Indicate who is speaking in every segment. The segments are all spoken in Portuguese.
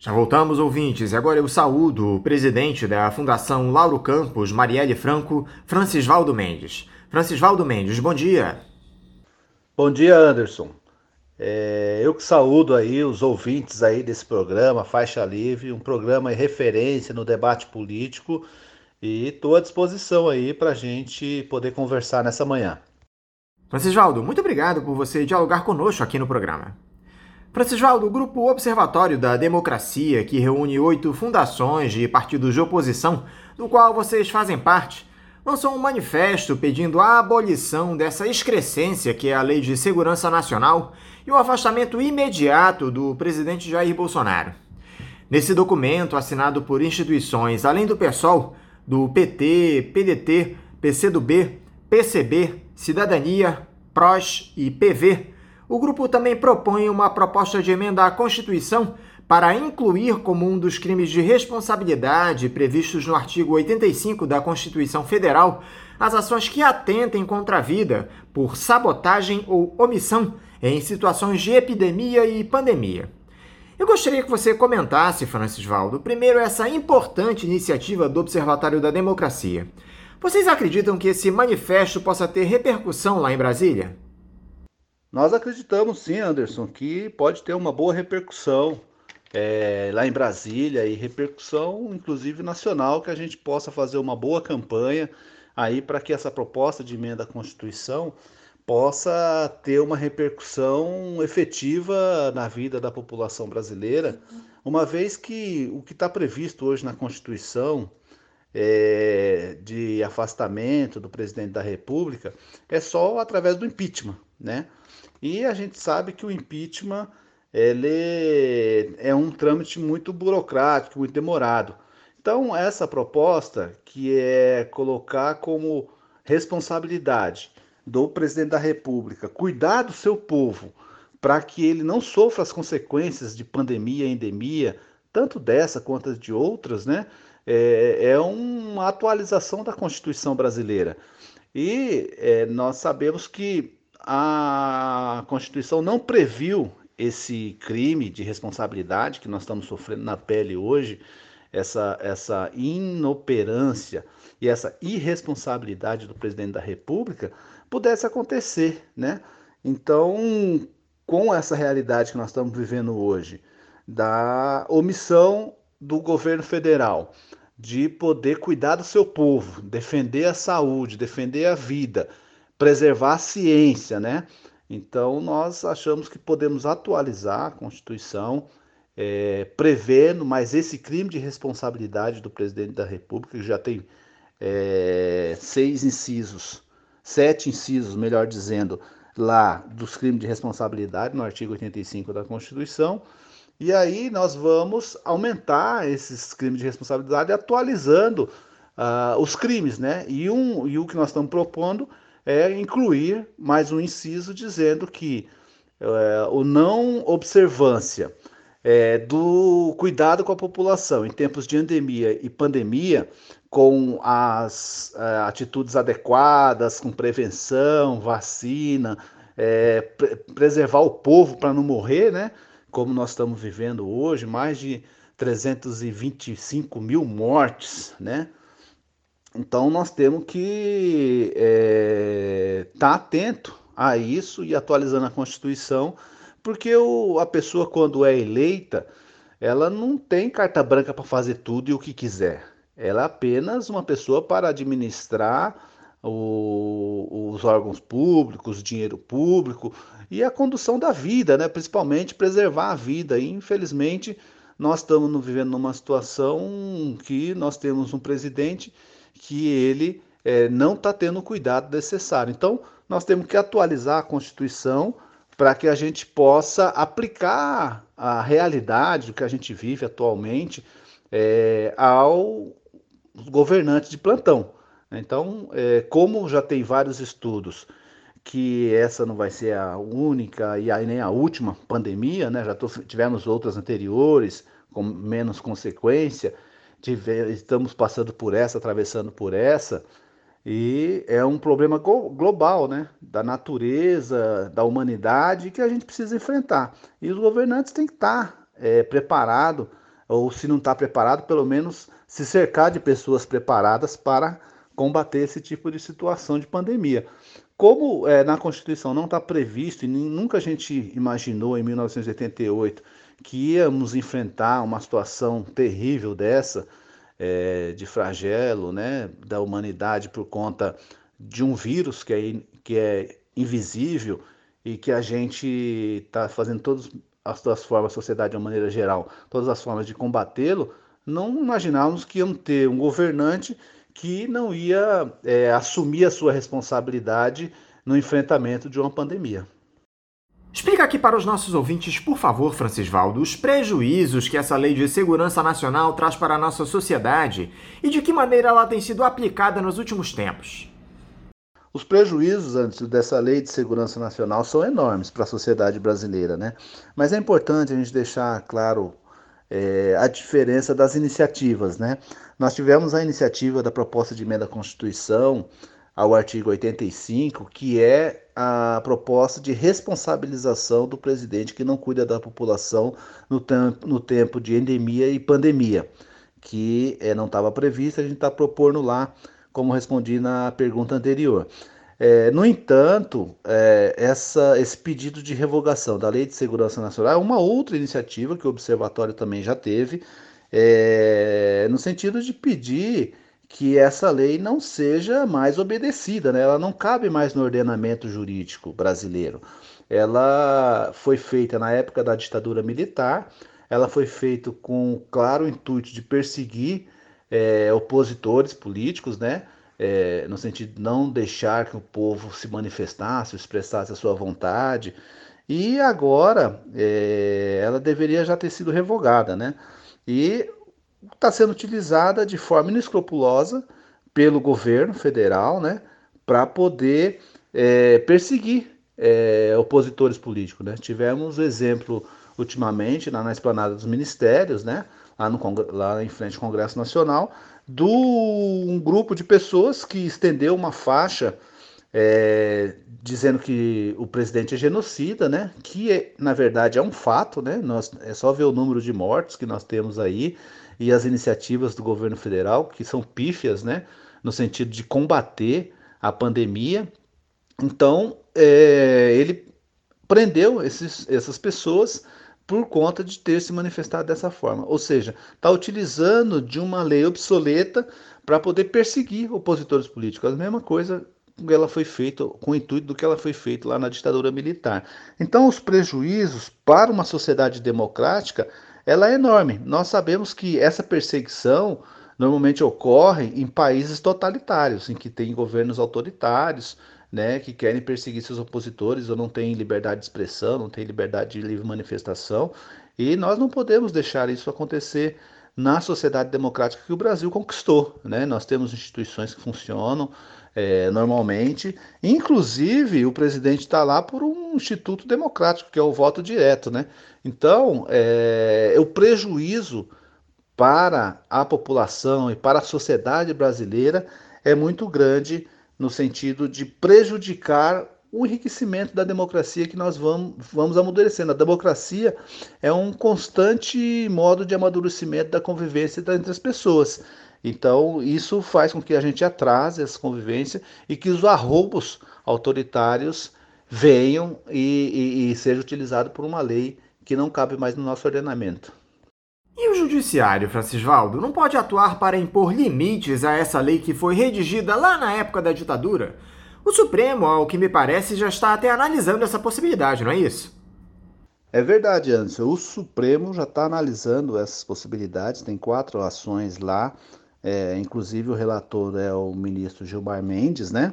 Speaker 1: Já voltamos, ouvintes, e agora eu saúdo o presidente da Fundação Lauro Campos, Marielle Franco, Francisvaldo Mendes. Francisvaldo Mendes, bom dia.
Speaker 2: Bom dia, Anderson. Eu que saúdo aí os ouvintes aí desse programa, Faixa Livre, um programa em referência no debate político e estou à disposição aí para a gente poder conversar nessa manhã.
Speaker 1: Francisvaldo, muito obrigado por você dialogar conosco aqui no programa. Francisvaldo, o Grupo Observatório da Democracia, que reúne 8 fundações de partidos de oposição, do qual vocês fazem parte, lançou um manifesto pedindo a abolição dessa excrescência que é a Lei de Segurança Nacional e o afastamento imediato do presidente Jair Bolsonaro. Nesse documento, assinado por instituições além do PSOL, do PT, PDT, PCdoB, PCB, Cidadania, PROS e PV, o grupo também propõe uma proposta de emenda à Constituição para incluir como um dos crimes de responsabilidade previstos no artigo 85 da Constituição Federal as ações que atentem contra a vida por sabotagem ou omissão em situações de epidemia e pandemia. Eu gostaria que você comentasse, Francisvaldo, primeiro essa importante iniciativa do Observatório da Democracia. Vocês acreditam que esse manifesto possa ter repercussão lá em Brasília?
Speaker 2: Nós acreditamos sim, Anderson, que pode ter uma boa repercussão lá em Brasília e repercussão inclusive nacional, que a gente possa fazer uma boa campanha aí para que essa proposta de emenda à Constituição possa ter uma repercussão efetiva na vida da população brasileira, uma vez que o que está previsto hoje na Constituição de afastamento do presidente da República é só através do impeachment, né? E a gente sabe que o impeachment ele é um trâmite muito burocrático, muito demorado. Então, essa proposta, que é colocar como responsabilidade do presidente da República cuidar do seu povo para que ele não sofra as consequências de pandemia e endemia, tanto dessa quanto de outras, né? É uma atualização da Constituição brasileira. E nós sabemos que a Constituição não previu esse crime de responsabilidade que nós estamos sofrendo na pele hoje, essa inoperância e essa irresponsabilidade do presidente da República pudesse acontecer, né? Então, com essa realidade que nós estamos vivendo hoje, da omissão do governo federal de poder cuidar do seu povo, defender a saúde, defender a vida, preservar a ciência, né? Então, nós achamos que podemos atualizar a Constituição, prevendo, mas esse crime de responsabilidade do presidente da República, que já tem 6 incisos, 7 incisos, melhor dizendo, lá dos crimes de responsabilidade, no artigo 85 da Constituição, e aí nós vamos aumentar esses crimes de responsabilidade atualizando os crimes, né? E o que nós estamos propondo é incluir mais um inciso dizendo que o não observância do cuidado com a população em tempos de endemia e pandemia, com as atitudes adequadas, com prevenção, vacina, preservar o povo para não morrer, né? Como nós estamos vivendo hoje, mais de 325 mil mortes, né? Então nós temos que estar atento a isso e atualizando a Constituição, porque a pessoa quando é eleita, ela não tem carta branca para fazer tudo e o que quiser. Ela é apenas uma pessoa para administrar os órgãos públicos, o dinheiro público e a condução da vida, né? Principalmente preservar a vida. E, infelizmente, nós estamos vivendo numa situação que nós temos um presidente que ele não está tendo o cuidado necessário. Então, nós temos que atualizar a Constituição para que a gente possa aplicar a realidade do que a gente vive atualmente aos governantes de plantão. Então, como já tem vários estudos que essa não vai ser a única e nem a última pandemia, né? Tivemos outras anteriores com menos consequência, estamos passando por essa, atravessando por essa, e é um problema global, né? Da natureza, da humanidade, que a gente precisa enfrentar. E os governantes têm que estar preparados ou se não está preparado, pelo menos se cercar de pessoas preparadas para combater esse tipo de situação de pandemia. Como na Constituição não está previsto, e nunca a gente imaginou em 1988 que íamos enfrentar uma situação terrível dessa, de flagelo, né, da humanidade por conta de um vírus que é invisível e que a gente está fazendo todas as suas formas, a sociedade de uma maneira geral, todas as formas de combatê-lo, não imaginávamos que iam ter um governante que não ia assumir a sua responsabilidade no enfrentamento de uma pandemia.
Speaker 1: Explica aqui para os nossos ouvintes, por favor, Francisvaldo, os prejuízos que essa Lei de Segurança Nacional traz para a nossa sociedade e de que maneira ela tem sido aplicada nos últimos tempos.
Speaker 2: Os prejuízos antes dessa Lei de Segurança Nacional são enormes para a sociedade brasileira, né? Mas é importante a gente deixar claro a diferença das iniciativas, né? Nós tivemos a iniciativa da proposta de emenda à Constituição ao artigo 85, que é a proposta de responsabilização do presidente que não cuida da população no tempo de endemia e pandemia, que não estava prevista, a gente está propondo lá, como respondi na pergunta anterior. No entanto, esse pedido de revogação da Lei de Segurança Nacional é uma outra iniciativa que o Observatório também já teve, no sentido de pedir que essa lei não seja mais obedecida, né? Ela não cabe mais no ordenamento jurídico brasileiro. Ela foi feita na época da ditadura militar, ela foi feita com o claro intuito de perseguir opositores políticos, né? No sentido de não deixar que o povo se manifestasse, expressasse a sua vontade. E agora ela deveria já ter sido revogada, né? E está sendo utilizada de forma inescrupulosa pelo governo federal, né? Para poder perseguir opositores políticos, né? Tivemos o exemplo ultimamente na esplanada dos ministérios, né? Lá em frente ao Congresso Nacional, um grupo de pessoas que estendeu uma faixa dizendo que o presidente é genocida, né? Que na verdade é um fato, né? É só ver o número de mortos que nós temos aí e as iniciativas do governo federal que são pífias, né? No sentido de combater a pandemia. Então, ele prendeu essas pessoas por conta de ter se manifestado dessa forma. Ou seja, está utilizando de uma lei obsoleta para poder perseguir opositores políticos. A mesma coisa que ela foi feita, com o intuito do que ela foi feita lá na ditadura militar. Então, os prejuízos para uma sociedade democrática, ela é enorme. Nós sabemos que essa perseguição normalmente ocorre em países totalitários, em que tem governos autoritários, né, que querem perseguir seus opositores ou não têm liberdade de expressão, não têm liberdade de livre manifestação. E nós não podemos deixar isso acontecer na sociedade democrática que o Brasil conquistou, né? Nós temos instituições que funcionam normalmente, inclusive o presidente está lá por um instituto democrático, que é o voto direto, né? Então, o prejuízo para a população e para a sociedade brasileira é muito grande no sentido de prejudicar o enriquecimento da democracia que nós vamos amadurecendo. A democracia é um constante modo de amadurecimento da convivência entre as pessoas. Então, isso faz com que a gente atrase essa convivência e que os arroubos autoritários venham e sejam utilizados por uma lei que não cabe mais no nosso ordenamento.
Speaker 1: E o Judiciário, Francisvaldo, não pode atuar para impor limites a essa lei que foi redigida lá na época da ditadura? O Supremo, ao que me parece, já está até analisando essa possibilidade, não é isso?
Speaker 2: É verdade, Anderson. O Supremo já está analisando essas possibilidades, tem 4 ações lá, inclusive o relator é o ministro Gilmar Mendes, né?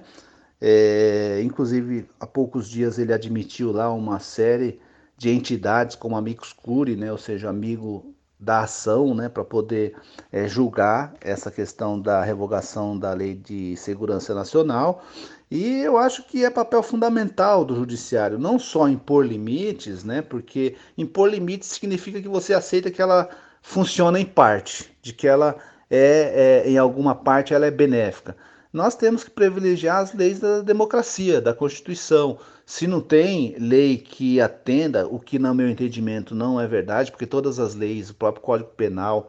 Speaker 2: Inclusive, há poucos dias ele admitiu lá uma série de entidades como amicus curiae, né? Ou seja, amigo da ação, né? Para poder julgar essa questão da revogação da Lei de Segurança Nacional. E eu acho que é papel fundamental do judiciário, não só impor limites, né? Porque impor limites significa que você aceita que ela funciona em parte, de que ela em alguma parte ela é benéfica. Nós temos que privilegiar as leis da democracia, da Constituição, Se não tem lei que atenda, o que, no meu entendimento, não é verdade, porque todas as leis, o próprio Código Penal,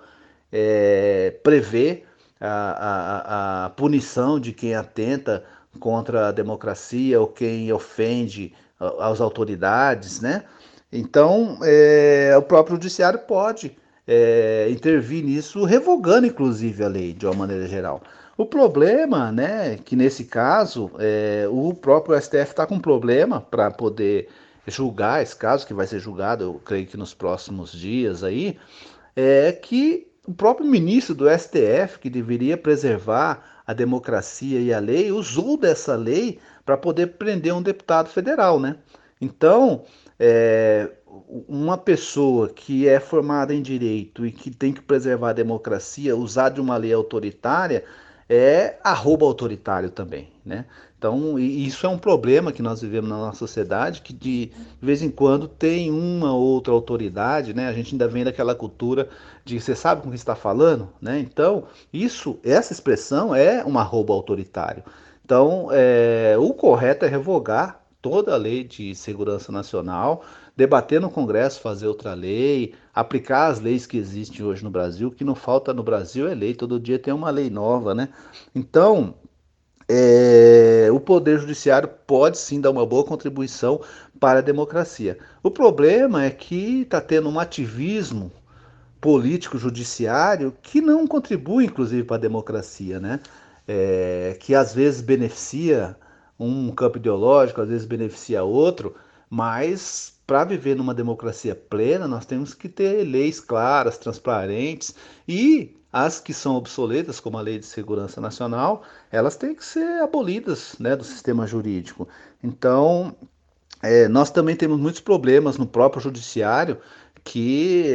Speaker 2: prevê a punição de quem atenta contra a democracia ou quem ofende as autoridades, né? Então, o próprio judiciário pode intervir nisso, revogando inclusive a lei de uma maneira geral. O problema, né, que nesse caso o próprio STF está com problema para poder julgar esse caso, que vai ser julgado, eu creio que nos próximos dias aí, é que o próprio ministro do STF, que deveria preservar a democracia e a lei, usou dessa lei para poder prender um deputado federal, né? Então, uma pessoa que é formada em direito e que tem que preservar a democracia, usar de uma lei autoritária, é arroba autoritário também, né? Então, isso é um problema que nós vivemos na nossa sociedade, que de vez em quando tem uma outra autoridade, né? A gente ainda vem daquela cultura de você sabe com quem está falando, né? Então, essa expressão é um arroba autoritário. Então, o correto é revogar toda a lei de segurança nacional, debater no Congresso, fazer outra lei, aplicar as leis que existem hoje no Brasil. O que não falta no Brasil é lei, todo dia tem uma lei nova, né? Então, o Poder Judiciário pode sim dar uma boa contribuição para a democracia. O problema é que está tendo um ativismo político judiciário que não contribui, inclusive, para a democracia, né? Que às vezes beneficia um campo ideológico, às vezes beneficia outro, mas para viver numa democracia plena, nós temos que ter leis claras, transparentes e as que são obsoletas, como a Lei de Segurança Nacional, elas têm que ser abolidas, né, do sistema jurídico. Então, nós também temos muitos problemas no próprio judiciário que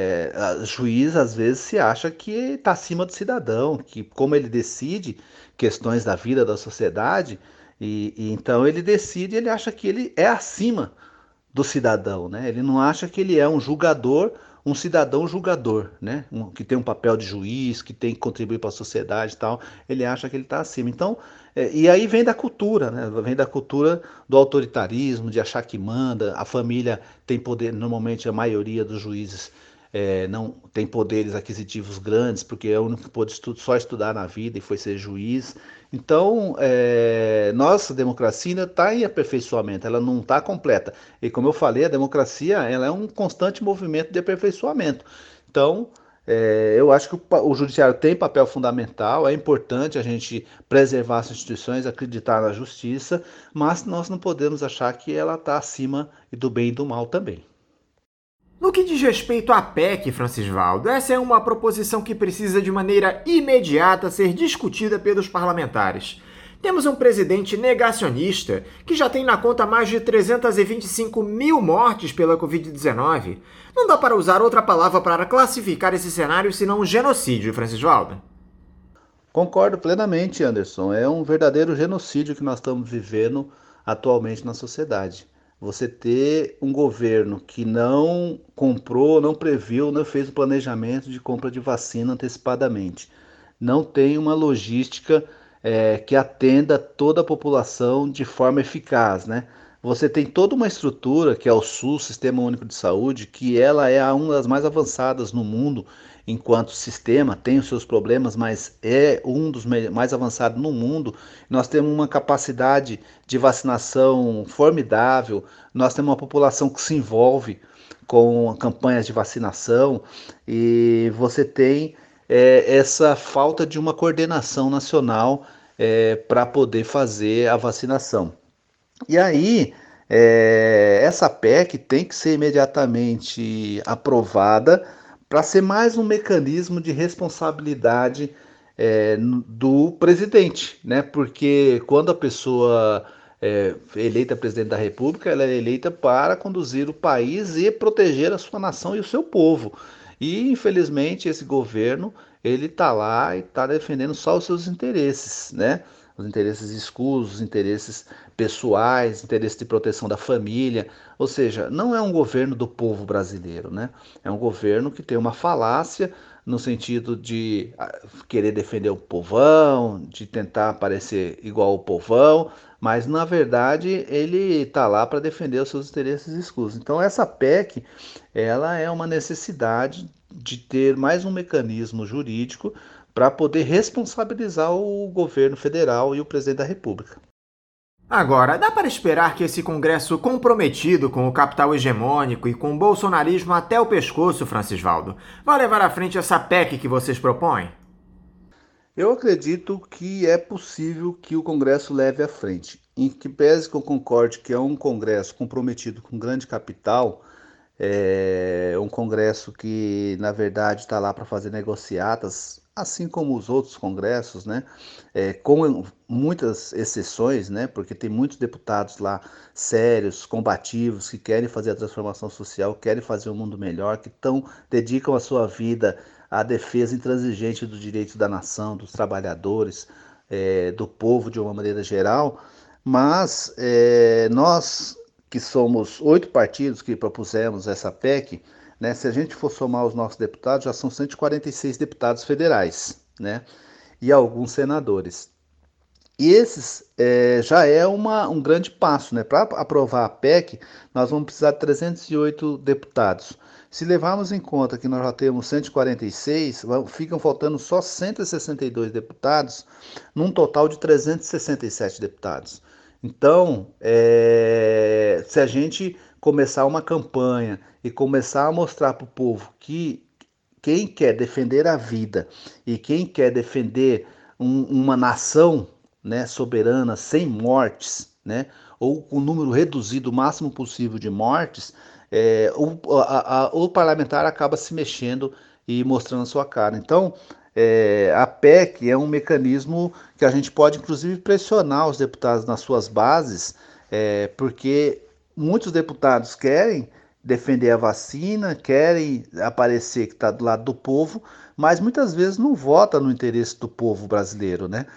Speaker 2: a juiz às vezes se acha que está acima do cidadão, que como ele decide questões da vida da sociedade, e então ele decide, ele acha que ele é acima do cidadão, né? Ele não acha que ele é um julgador, um cidadão julgador, né? Que tem um papel de juiz, que tem que contribuir para a sociedade e tal. Ele acha que ele está acima. Então, e aí vem da cultura, né? Vem da cultura do autoritarismo, de achar que manda. A família tem poder, normalmente a maioria dos juízes não tem poderes aquisitivos grandes, porque é o único que pôde só estudar na vida e foi ser juiz. Então, nossa democracia ainda está em aperfeiçoamento, ela não está completa. E como eu falei, a democracia ela é um constante movimento de aperfeiçoamento. Então, eu acho que o judiciário tem papel fundamental, é importante a gente preservar as instituições, acreditar na justiça, mas nós não podemos achar que ela está acima do bem e do mal também.
Speaker 1: No que diz respeito à PEC, Francisvaldo, essa é uma proposição que precisa de maneira imediata ser discutida pelos parlamentares. Temos um presidente negacionista que já tem na conta mais de 325 mil mortes pela Covid-19. Não dá para usar outra palavra para classificar esse cenário senão genocídio, Francisvaldo.
Speaker 2: Concordo plenamente, Anderson. É um verdadeiro genocídio que nós estamos vivendo atualmente na sociedade. Você ter um governo que não comprou, não previu, não fez o planejamento de compra de vacina antecipadamente. Não tem uma logística que atenda toda a população de forma eficaz, né? Você tem toda uma estrutura que é o SUS, Sistema Único de Saúde, que ela é uma das mais avançadas no mundo enquanto sistema, tem os seus problemas, mas é um dos mais avançados no mundo. Nós temos uma capacidade de vacinação formidável, nós temos uma população que se envolve com campanhas de vacinação e você tem essa falta de uma coordenação nacional para poder fazer a vacinação. E aí, essa PEC tem que ser imediatamente aprovada para ser mais um mecanismo de responsabilidade do presidente, né? Porque quando a pessoa é eleita presidente da República, ela é eleita para conduzir o país e proteger a sua nação e o seu povo. E infelizmente esse governo ele está lá e está defendendo só os seus interesses, né? os interesses escusos, os interesses pessoais, interesses de proteção da família. Ou seja, não é um governo do povo brasileiro, né? É um governo que tem uma falácia no sentido de querer defender o povão, de tentar parecer igual ao povão, mas na verdade ele está lá para defender os seus interesses escusos. Então essa PEC, ela é uma necessidade de ter mais um mecanismo jurídico para poder responsabilizar o governo federal e o presidente da República.
Speaker 1: Agora, dá para esperar que esse Congresso comprometido com o capital hegemônico e com o bolsonarismo até o pescoço, Francisvaldo, vai levar à frente essa PEC que vocês propõem?
Speaker 2: Eu acredito que é possível que o Congresso leve à frente. Em que pese que eu concorde que é um Congresso comprometido com grande capital, é um Congresso que, na verdade, está lá para fazer negociatas, assim como os outros congressos, né? Com muitas exceções, né? Porque tem muitos deputados lá sérios, combativos, que querem fazer a transformação social, querem fazer um mundo melhor, que dedicam a sua vida à defesa intransigente dos direitos da nação, dos trabalhadores, do povo de uma maneira geral. Mas nós que somos 8 partidos que propusemos essa PEC, né, se a gente for somar os nossos deputados, já são 146 deputados federais, né, e alguns senadores. E esses já é um grande passo, né? Para aprovar a PEC, nós vamos precisar de 308 deputados. Se levarmos em conta que nós já temos 146, ficam faltando só 162 deputados, num total de 367 deputados. Então, se a gente começar uma campanha e começar a mostrar para o povo que quem quer defender a vida e quem quer defender uma nação, né, soberana, sem mortes, né, ou com um número reduzido o máximo possível de mortes, o parlamentar acaba se mexendo e mostrando a sua cara. Então, a PEC é um mecanismo que a gente pode, inclusive, pressionar os deputados nas suas bases, porque muitos deputados querem defender a vacina, querem aparecer que está do lado do povo, mas muitas vezes não vota no interesse do povo brasileiro, né?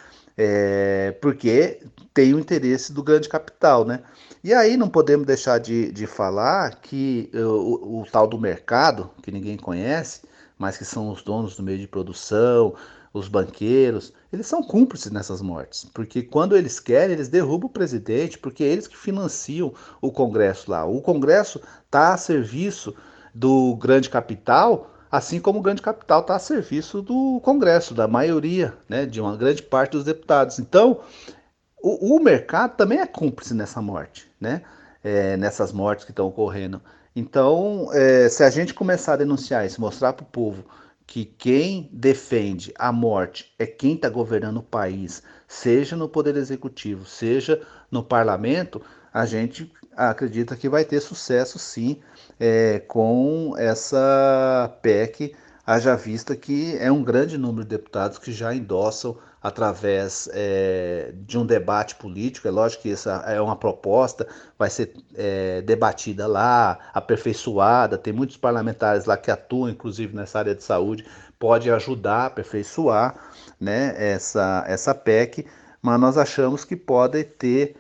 Speaker 2: Porque tem o interesse do grande capital, né? E aí não podemos deixar de falar que o tal do mercado, que ninguém conhece, mas que são os donos do meio de produção, os banqueiros, eles são cúmplices nessas mortes, porque quando eles querem, eles derrubam o presidente, porque é eles que financiam o Congresso lá. O Congresso está a serviço do grande capital, assim como o grande capital está a serviço do Congresso, da maioria, né, de uma grande parte dos deputados. Então, o mercado também é cúmplice nessa morte, né? Nessas mortes que estão ocorrendo. Então, se a gente começar a denunciar isso, mostrar para o povo que quem defende a morte é quem está governando o país, seja no Poder Executivo, seja no Parlamento, a gente acredita que vai ter sucesso sim com essa PEC, haja vista que é um grande número de deputados que já endossam através de um debate político. É lógico que essa é uma proposta, vai ser debatida lá, aperfeiçoada. Tem muitos parlamentares lá que atuam, inclusive nessa área de saúde, pode ajudar a aperfeiçoar, né, essa PEC, mas nós achamos que pode ter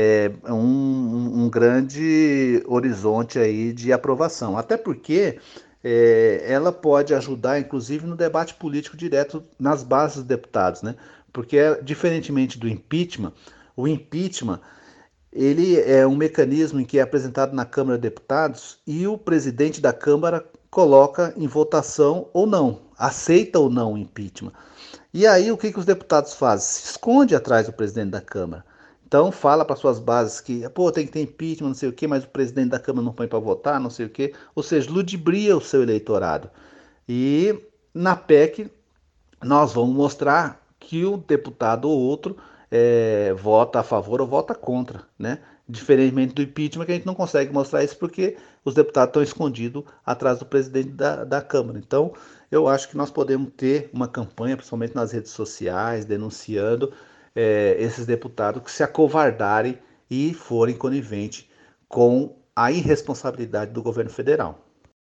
Speaker 2: um grande horizonte aí de aprovação. Até porque ela pode ajudar, inclusive, no debate político direto nas bases dos deputados, né? Porque, diferentemente do impeachment, o impeachment ele é um mecanismo em que é apresentado na Câmara de Deputados e o presidente da Câmara coloca em votação ou não, aceita ou não o impeachment. E aí o que os deputados fazem? Se esconde atrás do presidente da Câmara. Então fala para suas bases que, pô, tem que ter impeachment, não sei o quê, mas o presidente da Câmara não põe para votar, não sei o quê. Ou seja, ludibria o seu eleitorado. E na PEC nós vamos mostrar que o deputado ou outro vota a favor ou vota contra, né? Diferentemente do impeachment, que a gente não consegue mostrar isso porque os deputados estão escondidos atrás do presidente da Câmara. Então, eu acho que nós podemos ter uma campanha, principalmente nas redes sociais, denunciando esses deputados que se acovardarem e forem coniventes com a irresponsabilidade do governo federal.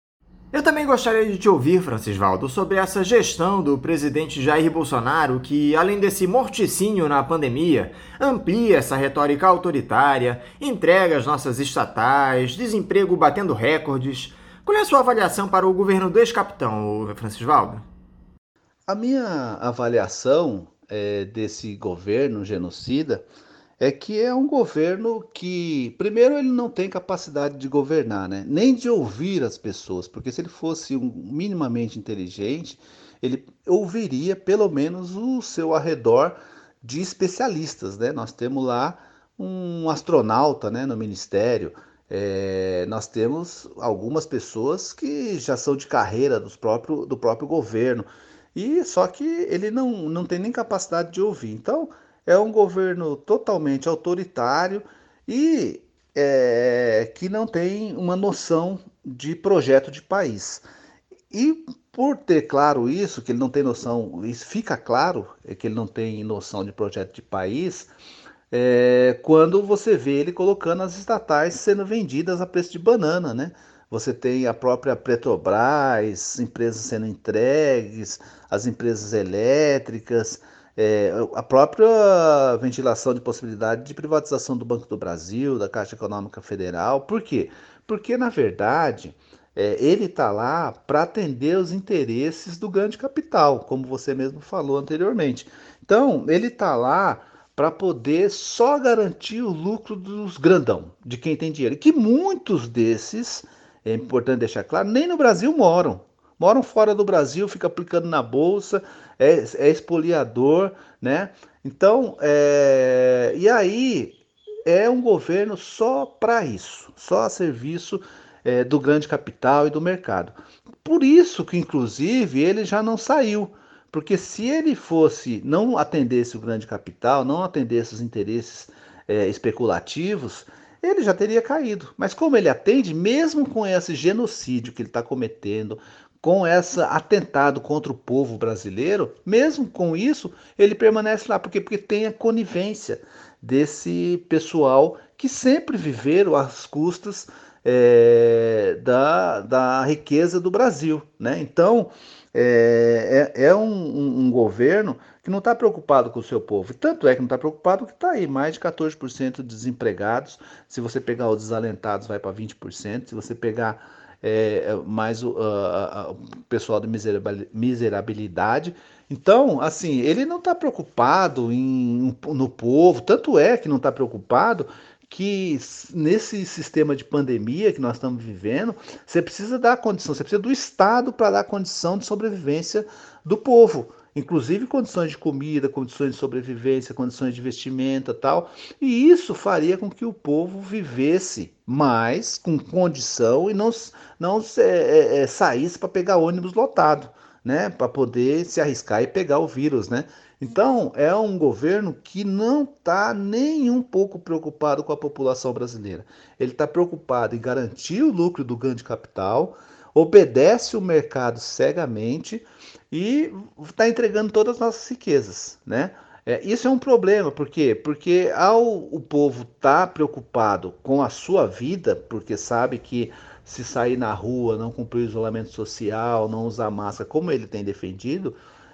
Speaker 1: Eu também gostaria de te ouvir, Francisvaldo, sobre essa gestão do presidente Jair Bolsonaro que, além desse morticínio na pandemia, amplia essa retórica autoritária, entrega as nossas estatais, desemprego batendo recordes. Qual é a sua avaliação para o governo do ex-capitão, Francisvaldo?
Speaker 2: A minha avaliação desse governo genocida é que é um governo que, primeiro, ele não tem capacidade de governar, né? Nem de ouvir as pessoas, porque se ele fosse minimamente inteligente, ele ouviria pelo menos o seu arredor de especialistas, né? Nós temos lá um astronauta, né, no ministério. Nós temos algumas pessoas que já são de carreira do próprio governo, e só que ele não tem nem capacidade de ouvir. Então, é um governo totalmente autoritário e que não tem uma noção de projeto de país. E por ter claro isso, que ele não tem noção, isso fica claro, que ele não tem noção de projeto de país, quando você vê ele colocando as estatais sendo vendidas a preço de banana, né? Você tem a própria Petrobras, empresas sendo entregues, as empresas elétricas, a própria ventilação de possibilidade de privatização do Banco do Brasil, da Caixa Econômica Federal. Por quê? Porque, na verdade, ele está lá para atender os interesses do grande capital, como você mesmo falou anteriormente. Então, ele está lá para poder só garantir o lucro dos grandão, de quem tem dinheiro. E que muitos desses, é importante deixar claro, nem no Brasil moram. Moram fora do Brasil, fica aplicando na bolsa, é expoliador, né? Então, e aí é um governo só para isso, só a serviço do grande capital e do mercado. Por isso que, inclusive, ele já não saiu. Porque se ele fosse, não atendesse o grande capital, não atendesse os interesses especulativos, ele já teria caído. Mas como ele atende, mesmo com esse genocídio que ele está cometendo, com esse atentado contra o povo brasileiro, mesmo com isso, ele permanece lá. Por quê? Porque tem a conivência desse pessoal que sempre viveram às custas da riqueza do Brasil, né? Então, um governo que não está preocupado com o seu povo. Tanto é que não está preocupado que está aí mais de 14% de desempregados. Se você pegar os desalentados, vai para 20%. Se você pegar mais o pessoal de miserabilidade. Então, assim, ele não está preocupado no povo. Tanto é que não está preocupado que nesse sistema de pandemia que nós estamos vivendo, você precisa dar condição, você precisa do Estado para dar condição de sobrevivência do povo, inclusive condições de comida, condições de sobrevivência, condições de vestimenta, tal. E isso faria com que o povo vivesse mais com condição e não saísse para pegar ônibus lotado, né, para poder se arriscar e pegar o vírus, né? Então, é um governo que não está nem um pouco preocupado com a população brasileira. Ele está preocupado em garantir o lucro do grande capital, obedece o mercado cegamente e está entregando todas as nossas riquezas, né? Isso é um problema, por quê? Porque ao o povo estar preocupado com a sua vida, porque sabe que se sair na rua, não cumprir o isolamento social, não usar máscara, como ele tem defendido,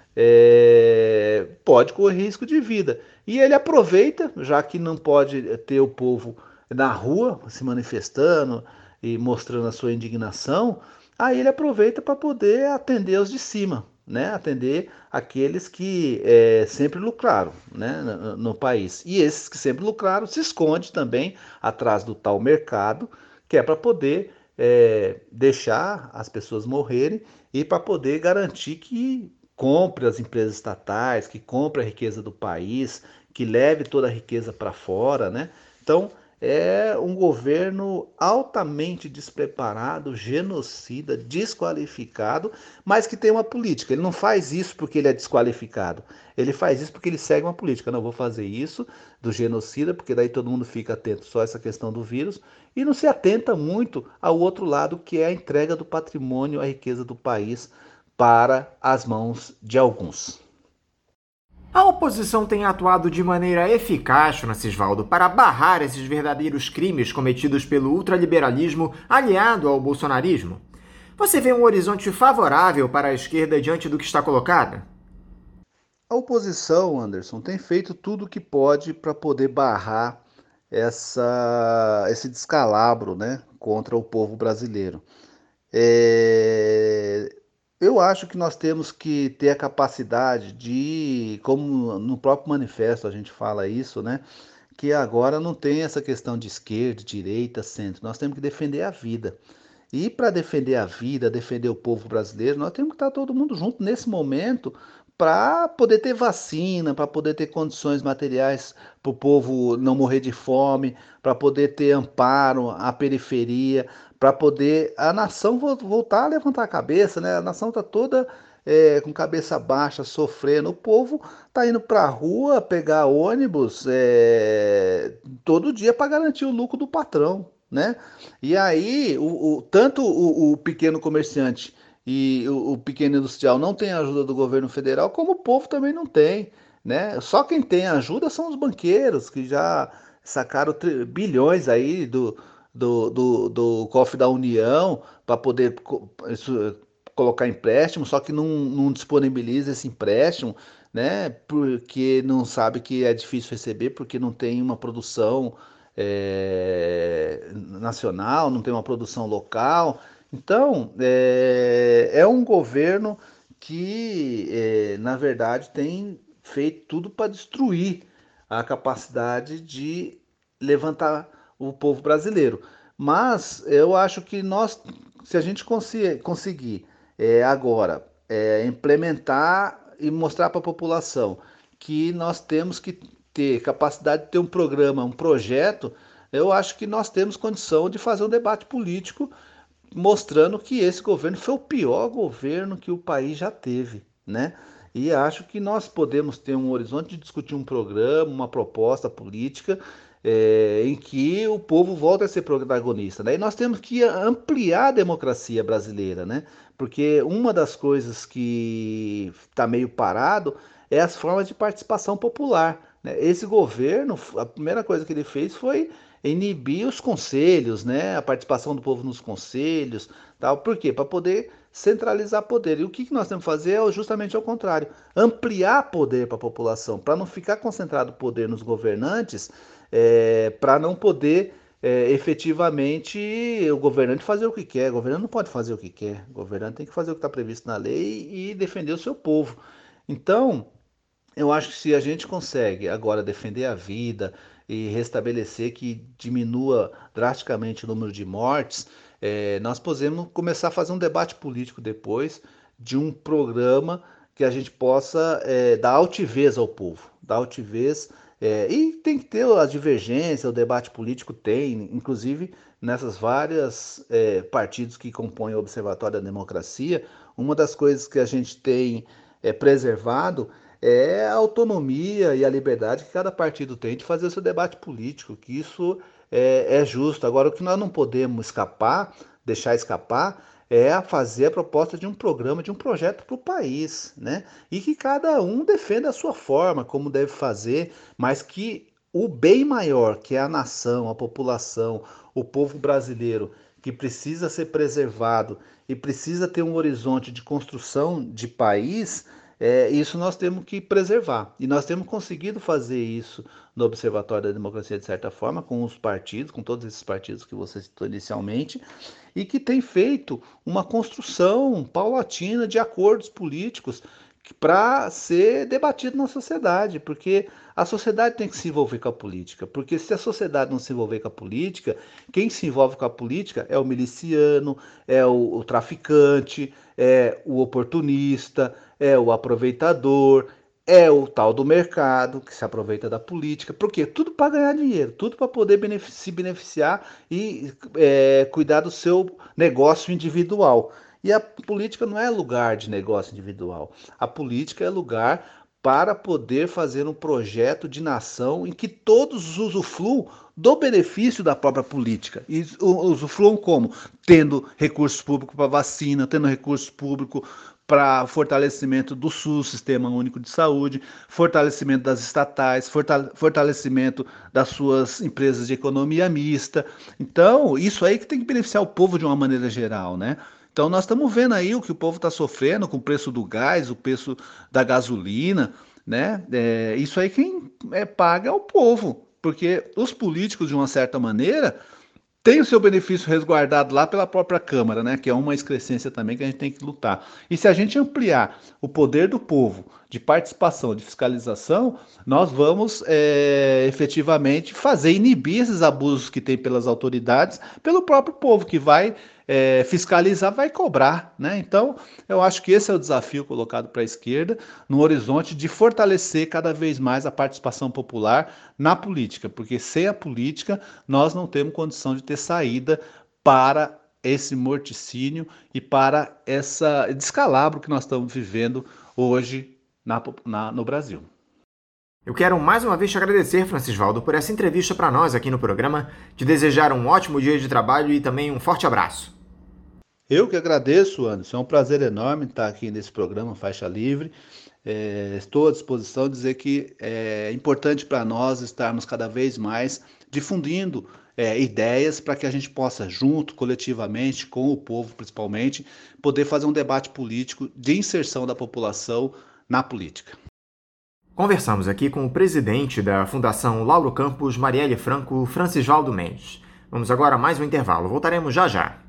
Speaker 2: pode correr risco de vida. E ele aproveita, já que não pode ter o povo na rua se manifestando e mostrando a sua indignação, aí ele aproveita para poder atender os de cima, né? Atender aqueles que sempre lucraram, né? No país. E esses que sempre lucraram se esconde também atrás do tal mercado, que é para poder deixar as pessoas morrerem e para poder garantir que compre as empresas estatais, que compre a riqueza do país, que leve toda a riqueza para fora, né? Então, é um governo altamente despreparado, genocida, desqualificado, mas que tem uma política. Ele não faz isso porque ele é desqualificado. Ele faz isso porque ele segue uma política. Não vou fazer isso do genocida, porque daí todo mundo fica atento só a essa questão do vírus e não se atenta muito ao outro lado, que é a entrega do patrimônio, a riqueza do país para as mãos de alguns.
Speaker 1: A oposição tem atuado de maneira eficaz, Francisvaldo, para barrar esses verdadeiros crimes cometidos pelo ultraliberalismo aliado ao bolsonarismo. Você vê um horizonte favorável para a esquerda diante do que está colocado?
Speaker 2: A oposição, Anderson, tem feito tudo o que pode para poder barrar esse descalabro, né, contra o povo brasileiro. É, Eu acho que nós temos que ter a capacidade de, como no próprio manifesto a gente fala isso, né, que agora não tem essa questão de esquerda, direita, centro. Nós temos que defender a vida. E para defender a vida, defender o povo brasileiro, nós temos que estar todo mundo junto nesse momento para poder ter vacina, para poder ter condições materiais para o povo não morrer de fome, para poder ter amparo à periferia, para poder a nação voltar a levantar a cabeça, né? A nação está toda com cabeça baixa, sofrendo. O povo está indo para a rua pegar ônibus todo dia para garantir o lucro do patrão, né? E aí, tanto o pequeno comerciante e o pequeno industrial não tem ajuda do governo federal, como o povo também não tem, né? Só quem tem ajuda são os banqueiros, que já sacaram bilhões aí do cofre da União para poder colocar empréstimo, só que não disponibiliza esse empréstimo, né? Porque não sabe que é difícil receber, porque não tem uma produção nacional, não tem uma produção local. Então, é um governo que, na verdade, tem feito tudo para destruir a capacidade de levantar o povo brasileiro. Mas eu acho que nós, se a gente conseguir agora implementar e mostrar para a população que nós temos que ter capacidade de ter um programa, um projeto, eu acho que nós temos condição de fazer um debate político mostrando que esse governo foi o pior governo que o país já teve, né? E acho que nós podemos ter um horizonte de discutir um programa, uma proposta política em que o povo volta a ser protagonista, né? E nós temos que ampliar a democracia brasileira, né? Porque uma das coisas que está meio parado é as formas de participação popular, né? Esse governo, a primeira coisa que ele fez foi inibir os conselhos, né? A participação do povo nos conselhos, tal. Por quê? Para poder centralizar poder. E o que nós temos que fazer é justamente ao contrário, ampliar poder para a população, para não ficar concentrado o poder nos governantes, para não poder efetivamente o governante fazer o que quer. O governante não pode fazer o que quer. O governante tem que fazer o que está previsto na lei e defender o seu povo. Então, eu acho que se a gente consegue agora defender a vida e restabelecer que diminua drasticamente o número de mortes, nós podemos começar a fazer um debate político depois de um programa que a gente possa dar altivez ao povo, dar altivez. E tem que ter a divergência, o debate político tem, inclusive nessas várias partidos que compõem o Observatório da Democracia, uma das coisas que a gente tem preservado é a autonomia e a liberdade que cada partido tem de fazer o seu debate político, que isso é justo. Agora, o que nós não podemos deixar escapar, é a fazer a proposta de um programa, de um projeto para o país, né? E que cada um defenda a sua forma, como deve fazer, mas que o bem maior, que é a nação, a população, o povo brasileiro, que precisa ser preservado e precisa ter um horizonte de construção de país, isso nós temos que preservar. E nós temos conseguido fazer isso no Observatório da Democracia, de certa forma, com os partidos, com todos esses partidos que você citou inicialmente, e que tem feito uma construção paulatina de acordos políticos para ser debatido na sociedade, porque a sociedade tem que se envolver com a política, porque se a sociedade não se envolver com a política, quem se envolve com a política é o miliciano, é o traficante, é o oportunista, é o aproveitador, é o tal do mercado que se aproveita da política. Por quê? Tudo para ganhar dinheiro, tudo para poder se beneficiar e cuidar do seu negócio individual. E a política não é lugar de negócio individual. A política é lugar para poder fazer um projeto de nação em que todos usufruam do benefício da própria política. E usufruam como? Tendo recursos públicos para vacina, tendo recursos públicos para fortalecimento do SUS, Sistema Único de Saúde, fortalecimento das estatais, fortalecimento das suas empresas de economia mista. Então, isso aí que tem que beneficiar o povo de uma maneira geral, né? Então nós estamos vendo aí o que o povo está sofrendo com o preço do gás, o preço da gasolina, né? Isso aí quem paga é o povo, porque os políticos, de uma certa maneira, tem o seu benefício resguardado lá pela própria Câmara, né? Que é uma excrescência também que a gente tem que lutar. E se a gente ampliar o poder do povo de participação, de fiscalização, nós vamos efetivamente fazer inibir esses abusos que tem pelas autoridades, pelo próprio povo que vai fiscalizar, vai cobrar, né? Então, eu acho que esse é o desafio colocado para a esquerda, no horizonte de fortalecer cada vez mais a participação popular na política, porque sem a política nós não temos condição de ter saída para esse morticínio e para esse descalabro que nós estamos vivendo hoje no Brasil.
Speaker 1: Eu quero mais uma vez te agradecer, Francisvaldo, por essa entrevista para nós aqui no programa, te desejar um ótimo dia de trabalho e também um forte abraço.
Speaker 2: Eu que agradeço, Anderson. É um prazer enorme estar aqui nesse programa Faixa Livre. Estou à disposição de dizer que é importante para nós estarmos cada vez mais difundindo ideias para que a gente possa, junto, coletivamente, com o povo principalmente, poder fazer um debate político de inserção da população na política.
Speaker 1: Conversamos aqui com o presidente da Fundação Lauro Campos, Marielle Franco, Francisvaldo Mendes. Vamos agora a mais um intervalo. Voltaremos já já.